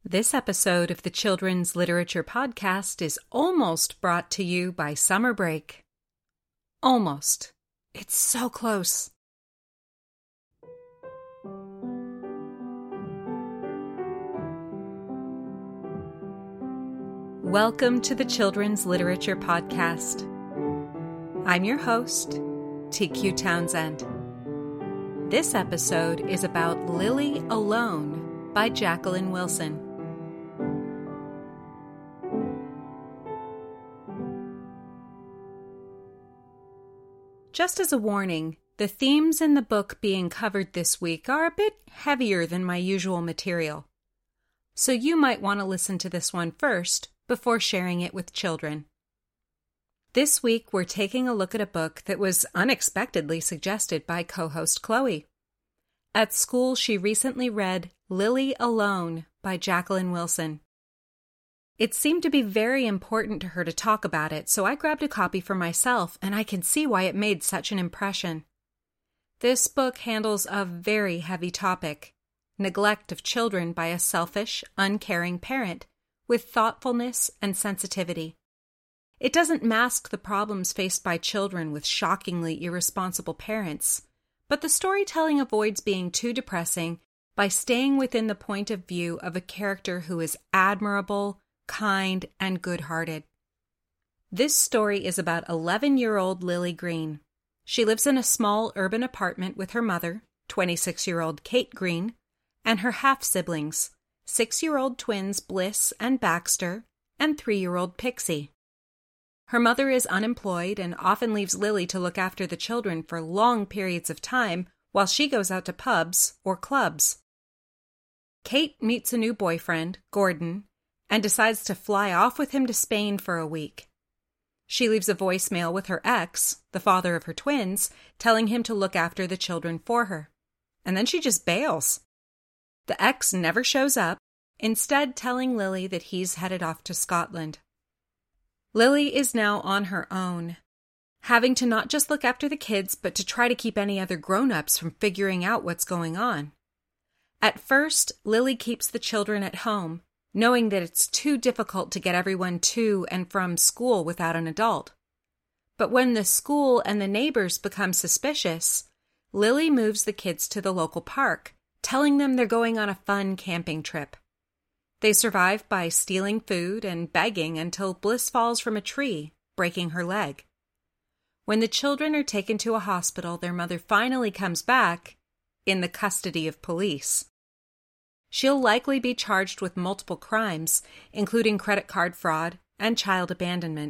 This episode of the Children's Literature Podcast is almost brought to you by Summer Break. Almost. It's so close. Welcome to the Children's Literature Podcast. I'm your host, TQ Townsend. This episode is about Lily Alone by Jacqueline Wilson. Just as a warning, the themes in the book being covered this week are a bit heavier than my usual material. So you might want to listen to this one first before sharing it with children. This week we're taking a look at a book that was unexpectedly suggested by co-host Chloe. At school, she recently read Lily Alone by Jacqueline Wilson. It seemed to be very important to her to talk about it, so I grabbed a copy for myself, and I can see why it made such an impression. This book handles a very heavy topic: neglect of children by a selfish, uncaring parent, with thoughtfulness and sensitivity. It doesn't mask the problems faced by children with shockingly irresponsible parents, but the storytelling avoids being too depressing by staying within the point of view of a character who is admirable, kind, and good-hearted. This story is about 11-year-old Lily Green. She lives in a small urban apartment with her mother, 26-year-old Kate Green, and her half-siblings, 6-year-old twins Bliss and Baxter, and 3-year-old Pixie. Her mother is unemployed and often leaves Lily to look after the children for long periods of time while she goes out to pubs or clubs. Kate meets a new boyfriend, Gordon, and decides to fly off with him to Spain for a week. She leaves a voicemail with her ex, the father of her twins, telling him to look after the children for her. And then she just bails. The ex never shows up, instead telling Lily that he's headed off to Scotland. Lily is now on her own, having to not just look after the kids, but to try to keep any other grown-ups from figuring out what's going on. At first, Lily keeps the children at home, knowing that it's too difficult to get everyone to and from school without an adult. But when the school and the neighbors become suspicious, Lily moves the kids to the local park, telling them they're going on a fun camping trip. They survive by stealing food and begging until Bliss falls from a tree, breaking her leg. When the children are taken to a hospital, their mother finally comes back in the custody of police. She'll likely be charged with multiple crimes, including credit card fraud and child abandonment.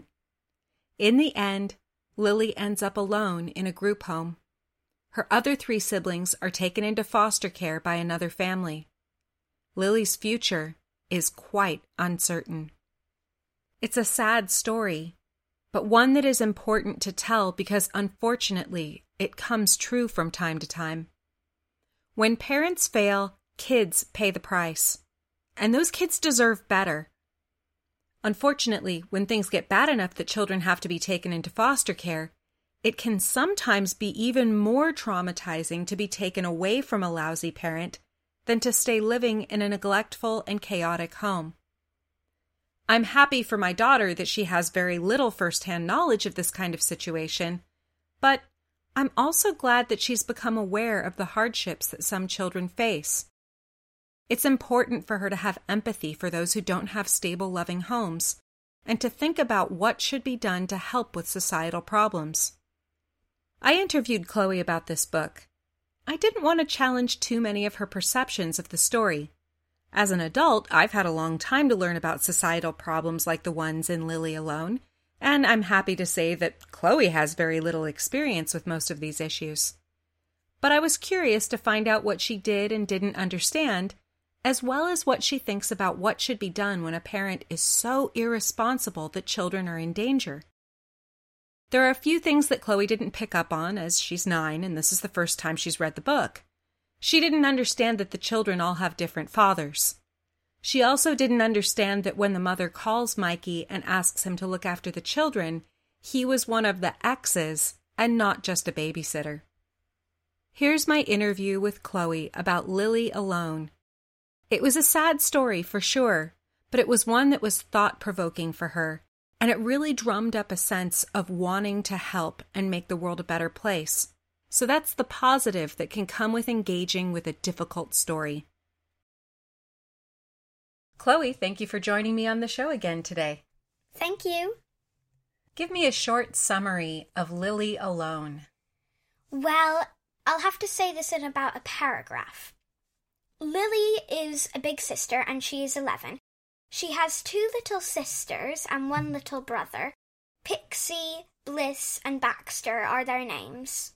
In the end, Lily ends up alone in a group home. Her other 3 siblings are taken into foster care by another family. Lily's future is quite uncertain. It's a sad story, but one that is important to tell because, unfortunately, it comes true from time to time. When parents fail, kids pay the price, and those kids deserve better. Unfortunately, when things get bad enough that children have to be taken into foster care, it can sometimes be even more traumatizing to be taken away from a lousy parent than to stay living in a neglectful and chaotic home. I'm happy for my daughter that she has very little first-hand knowledge of this kind of situation, but I'm also glad that she's become aware of the hardships that some children face. It's important for her to have empathy for those who don't have stable, loving homes, and to think about what should be done to help with societal problems. I interviewed Chloe about this book. I didn't want to challenge too many of her perceptions of the story. As an adult, I've had a long time to learn about societal problems like the ones in Lily Alone, and I'm happy to say that Chloe has very little experience with most of these issues. But I was curious to find out what she did and didn't understand, as well as what she thinks about what should be done when a parent is so irresponsible that children are in danger. There are a few things that Chloe didn't pick up on, as she's 9 and this is the first time she's read the book. She didn't understand that the children all have different fathers. She also didn't understand that when the mother calls Mikey and asks him to look after the children, he was one of the exes and not just a babysitter. Here's my interview with Chloe about Lily Alone. It was a sad story for sure, but it was one that was thought-provoking for her, and it really drummed up a sense of wanting to help and make the world a better place. So that's the positive that can come with engaging with a difficult story. Chloe, thank you for joining me on the show again today. Thank you. Give me a short summary of Lily Alone. Well, I'll have to say this in about a paragraph. Lily is a big sister and she is 11. She has 2 little sisters and 1 little brother. Pixie, Bliss, and Baxter are their names.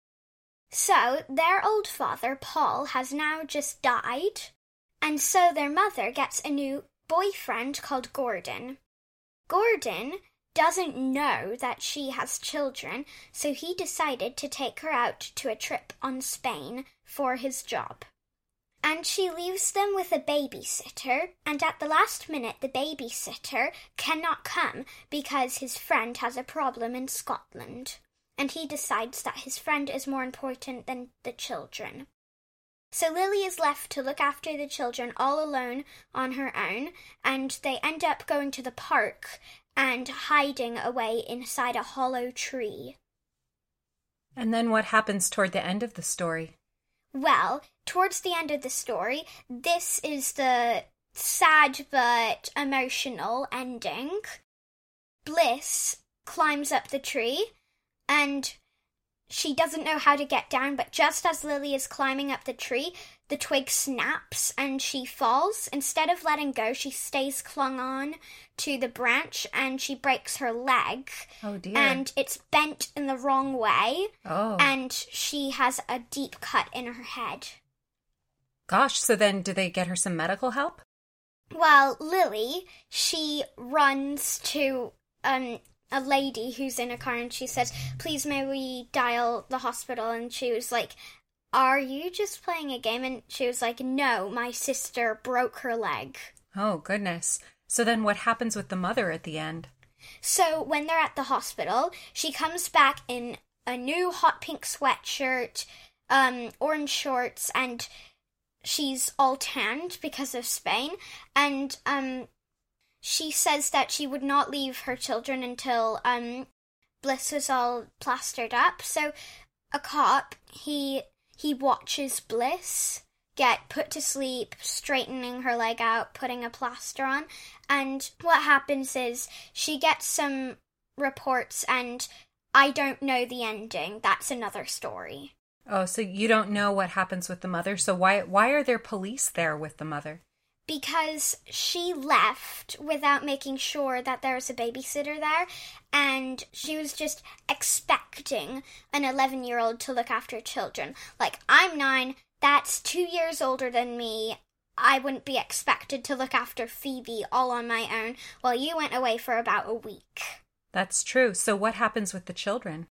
So, their old father, Paul, has now just died, and so their mother gets a new boyfriend called Gordon. Gordon doesn't know that she has children, so he decided to take her out to a trip on Spain for his job. And she leaves them with a babysitter, and at the last minute the babysitter cannot come because his friend has a problem in Scotland, and he decides that his friend is more important than the children. So Lily is left to look after the children all alone on her own, and they end up going to the park and hiding away inside a hollow tree. And then what happens toward the end of the story? Well, towards the end of the story, this is the sad but emotional ending. Bliss climbs up the tree, and she doesn't know how to get down, but just as Lily is climbing up the tree, the twig snaps and she falls. Instead of letting go, she stays clung on to the branch and she breaks her leg. Oh dear. And it's bent in the wrong way. Oh. And she has a deep cut in her head. Gosh, so then do they get her some medical help? Well, Lily, she runs to a lady who's in a car and she says, "Please may we dial the hospital?" And she was like, "Are you just playing a game?" And she was like, "No, my sister broke her leg." Oh, goodness. So then what happens with the mother at the end? So when they're at the hospital, she comes back in a new hot pink sweatshirt, orange shorts, and she's all tanned because of Spain. And she says that she would not leave her children until Bliss was all plastered up. So a cop, he watches Bliss get put to sleep, straightening her leg out, putting a plaster on. And what happens is she gets some reports, and I don't know the ending. That's another story. Oh, so you don't know what happens with the mother? So why are there police there with the mother? Because she left without making sure that there was a babysitter there, and she was just expecting an 11-year-old to look after children. Like, I'm 9, that's 2 years older than me. I wouldn't be expected to look after Phoebe all on my own while you went away for about a week. That's true. So what happens with the children?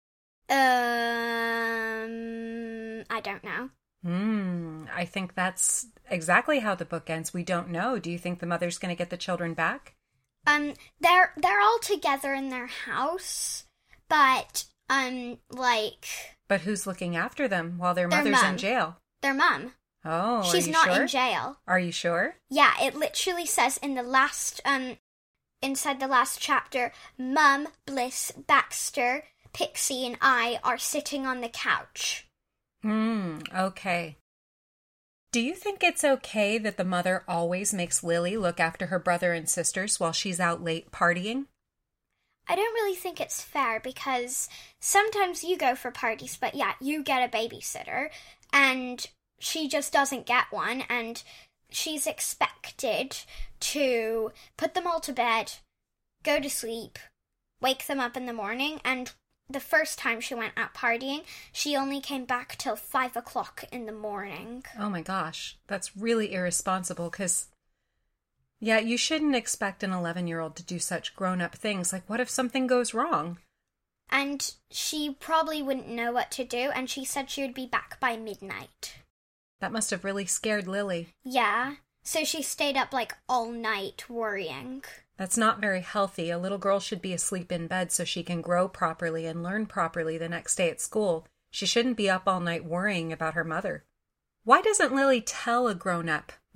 I don't know. I think that's exactly how the book ends. We don't know. Do you think the mother's going to get the children back? They're all together in their house, but But who's looking after them while their mother's mom. in jail? Their mum. Oh, She's are you not sure? in jail. Are you sure? Yeah, it literally says in the last inside the last chapter, Mum, Bliss, Baxter, Pixie, and I are sitting on the couch. Okay. Do you think it's okay that the mother always makes Lily look after her brother and sisters while she's out late partying? I don't really think it's fair because sometimes you go for parties, but yeah, you get a babysitter, and she just doesn't get one, and she's expected to put them all to bed, go to sleep, wake them up in the morning, and the first time she went out partying, she only came back till 5 o'clock in the morning. Oh my gosh, that's really irresponsible because, yeah, you shouldn't expect an 11-year-old to do such grown-up things. Like, what if something goes wrong? And she probably wouldn't know what to do, and she said she would be back by midnight. That must have really scared Lily. Yeah, so she stayed up like all night worrying. That's not very healthy. A little girl should be asleep in bed so she can grow properly and learn properly the next day at school. She shouldn't be up all night worrying about her mother. Why doesn't Lily tell a grown-up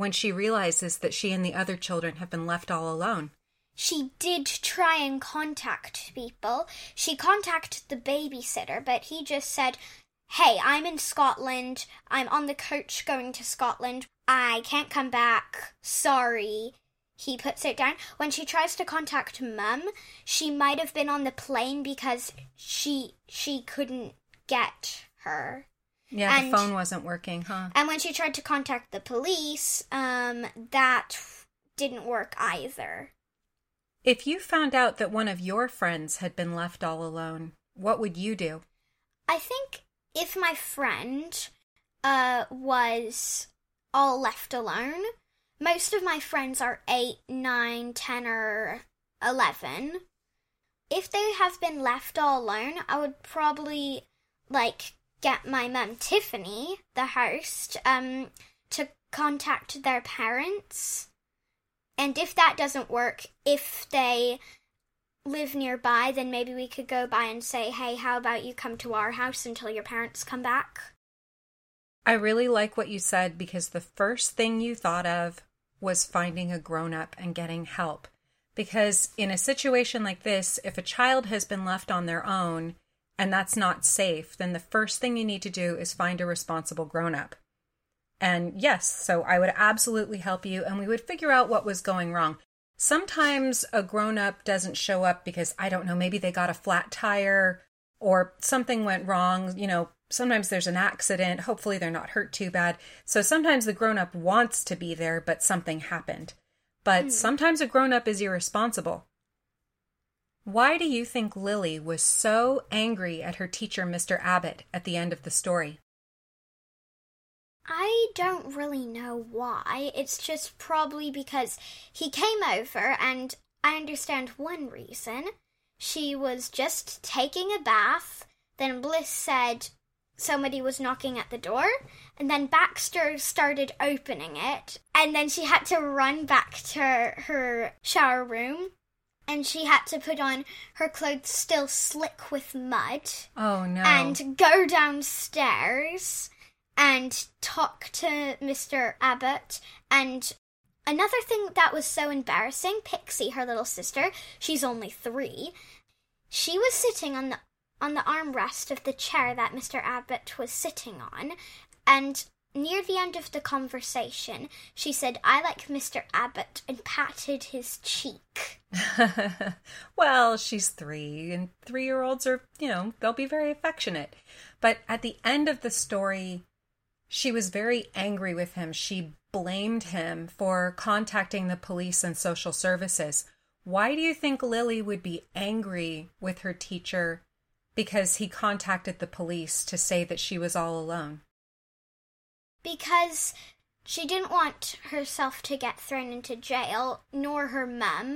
when she realizes that she and the other children have been left all alone? She did try and contact people. She contacted the babysitter, but he just said, "Hey, I'm in Scotland. I'm on the coach going to Scotland. I can't come back. Sorry." He puts it down. When she tries to contact Mum, she might have been on the plane because she couldn't get her. Yeah, the phone wasn't working, huh? And when she tried to contact the police, that didn't work either. If you found out that one of your friends had been left all alone, what would you do? I think if my friend was all left alone, most of my friends are 8, 9, 10, or 11. If they have been left all alone, I would probably, get my mum, Tiffany, the host, to contact their parents. And if that doesn't work, if they live nearby, then maybe we could go by and say, "Hey, how about you come to our house until your parents come back?" I really like what you said because the first thing you thought of was finding a grown-up and getting help. Because in a situation like this, if a child has been left on their own and that's not safe, then the first thing you need to do is find a responsible grown-up. And yes, so I would absolutely help you and we would figure out what was going wrong. Sometimes a grown-up doesn't show up because, I don't know, maybe they got a flat tire or something went wrong. Sometimes there's an accident. Hopefully they're not hurt too bad. So sometimes the grown-up wants to be there, but something happened. But sometimes a grown-up is irresponsible. Why do you think Lily was so angry at her teacher, Mr. Abbott, at the end of the story? I don't really know why. It's just probably because he came over, and I understand one reason. She was just taking a bath, then Bliss said somebody was knocking at the door, and then Baxter started opening it, and then she had to run back to her shower room, and she had to put on her clothes still slick with mud. Oh, no. And go downstairs and talk to Mr. Abbott. And another thing that was so embarrassing, Pixie, her little sister, she's only 3, she was sitting on the armrest of the chair that Mr. Abbott was sitting on, and near the end of the conversation, she said, "I like Mr. Abbott," and patted his cheek. Well, she's 3, and 3-year-olds are, they'll be very affectionate. But at the end of the story, she was very angry with him. She blamed him for contacting the police and social services. Why do you think Lily would be angry with her teacher because he contacted the police to say that she was all alone? Because she didn't want herself to get thrown into jail, nor her mum.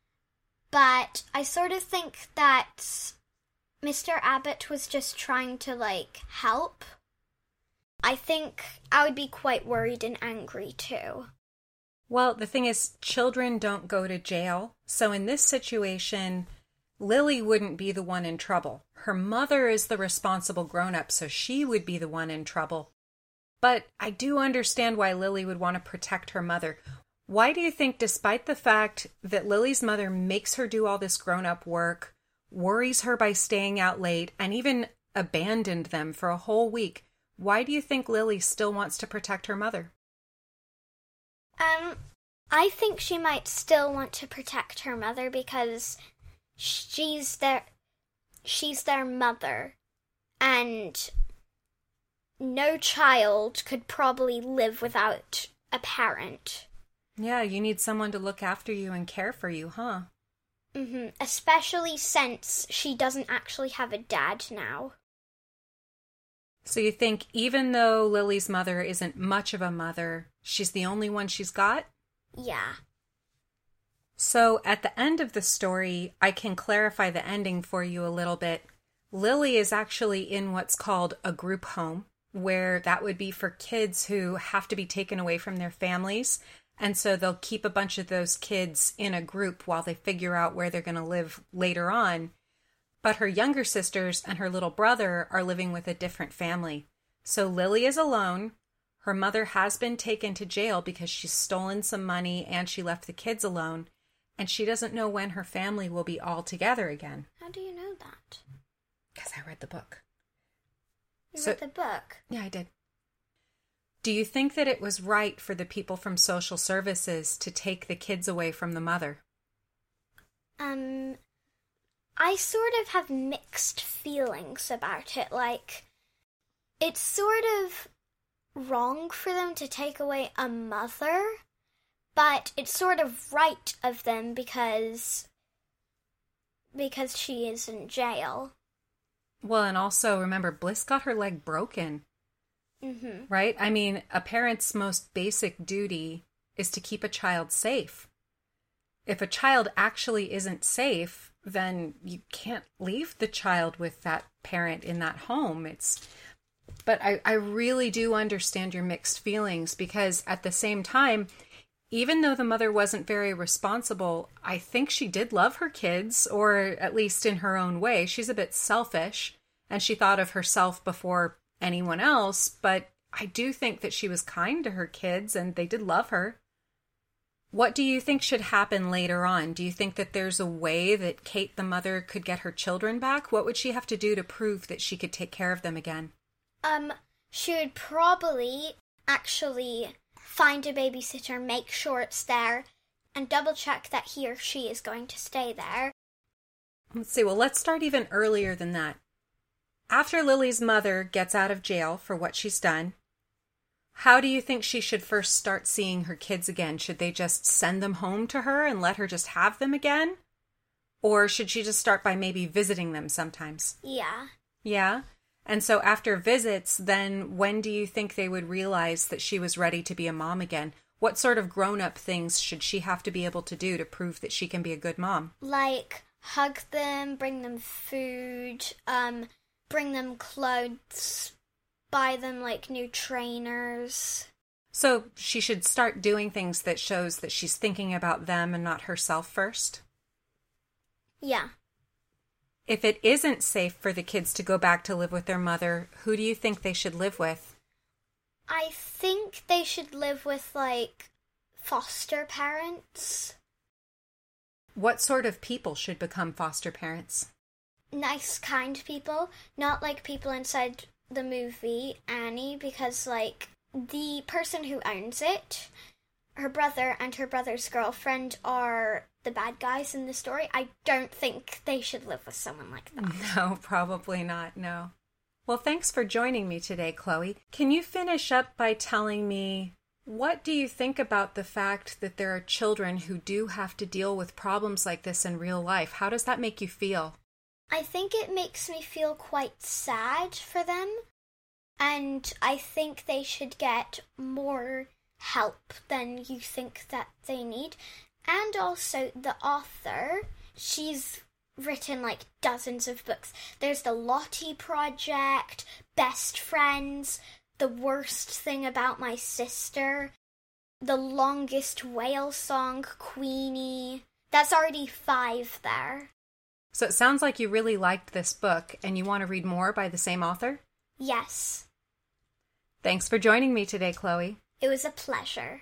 But I sort of think that Mr. Abbott was just trying to, help. I think I would be quite worried and angry too. Well, the thing is, children don't go to jail. So in this situation, Lily wouldn't be the one in trouble. Her mother is the responsible grown-up, so she would be the one in trouble. But I do understand why Lily would want to protect her mother. Why do you think, despite the fact that Lily's mother makes her do all this grown-up work, worries her by staying out late, and even abandoned them for a whole week, why do you think Lily still wants to protect her mother? I think she might still want to protect her mother because she's their mother, and no child could probably live without a parent. Yeah, you need someone to look after you and care for you, huh? Especially since she doesn't actually have a dad now. So you think even though Lily's mother isn't much of a mother, she's the only one she's got? Yeah. So at the end of the story, I can clarify the ending for you a little bit. Lily is actually in what's called a group home, where that would be for kids who have to be taken away from their families. And so they'll keep a bunch of those kids in a group while they figure out where they're going to live later on. But her younger sisters and her little brother are living with a different family. So Lily is alone. Her mother has been taken to jail because she's stolen some money and she left the kids alone, and she doesn't know when her family will be all together again. How do you know that? Because I read the book. You read the book? Yeah, I did. Do you think that it was right for the people from social services to take the kids away from the mother? I sort of have mixed feelings about it. Like, it's sort of wrong for them to take away a mother, but it's sort of right of them because she is in jail. Well, and also remember, Bliss got her leg broken. Mm-hmm. Right? I mean, a parent's most basic duty is to keep a child safe. If a child actually isn't safe, then you can't leave the child with that parent in that home. But I really do understand your mixed feelings, because at the same time, even though the mother wasn't very responsible, I think she did love her kids, or at least in her own way. She's a bit selfish, and she thought of herself before anyone else, but I do think that she was kind to her kids and they did love her. What do you think should happen later on? Do you think that there's a way that Kate, the mother, could get her children back? What would she have to do to prove that she could take care of them again? She would probably actually find a babysitter, make sure it's there, and double check that he or she is going to stay there. Let's see, well, let's start even earlier than that. After Lily's mother gets out of jail for what she's done, how do you think she should first start seeing her kids again? Should they just send them home to her and let her just have them again? Or should she just start by maybe visiting them sometimes? Yeah. Yeah? And so after visits, then when do you think they would realize that she was ready to be a mom again? What sort of grown-up things should she have to be able to do to prove that she can be a good mom? Like hug them, bring them food, bring them clothes, buy them, like, new trainers. So she should start doing things that shows that she's thinking about them and not herself first? Yeah. If it isn't safe for the kids to go back to live with their mother, who do you think they should live with? I think they should live with, like, foster parents. What sort of people should become foster parents? Nice, kind people, not like people inside the movie Annie, because, like, the person who owns it, her brother and her brother's girlfriend are the bad guys in the story. I don't think they should live with someone like that. No, probably not, no. Well, thanks for joining me today, Chloe. Can you finish up by telling me, what do you think about the fact that there are children who do have to deal with problems like this in real life? How does that make you feel? I think it makes me feel quite sad for them, and I think they should get more help than you think that they need. And also, the author, she's written, like, dozens of books. There's the Lottie Project, Best Friends, The Worst Thing About My Sister, The Longest Whale Song, Queenie. That's already 5 there. So it sounds like you really liked this book and you want to read more by the same author? Yes. Thanks for joining me today, Chloe. It was a pleasure.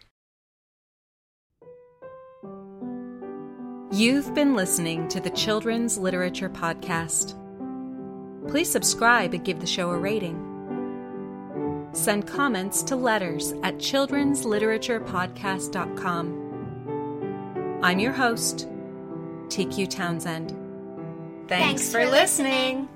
You've been listening to the Children's Literature Podcast. Please subscribe and give the show a rating. Send comments to letters@childrensliteraturepodcast.com. I'm your host, TQ Townsend. Thanks for listening.